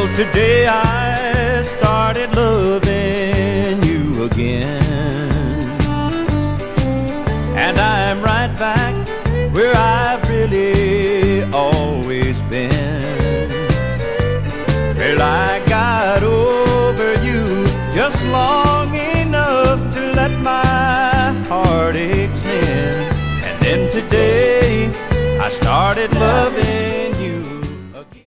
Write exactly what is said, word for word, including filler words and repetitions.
Well, today I started loving you again, and I'm right back where I've really always been. Well, I got over you just long enough to let my heart extend, and then today I started loving